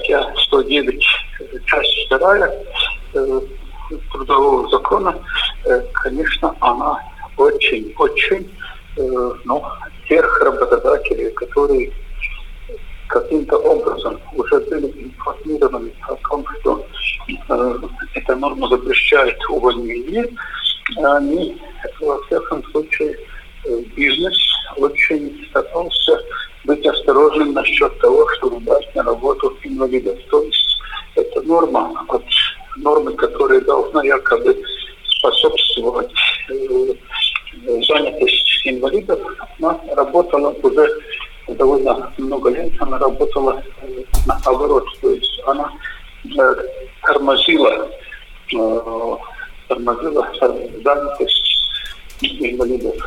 статья 109, часть 2 Трудового закона, конечно, она очень тех работодателей, которые каким-то образом уже были информированы о том, что эта норма запрещает увольнение, они, во всяком случае, бизнес очень старался быть осторожным насчет того, чтобы брать на работу инвалидов. То есть эта норма от нормы, которая должна якобы способствовать занятости инвалидов, она работала уже довольно много лет, она работала наоборот. То есть она тормозила занятость инвалидов.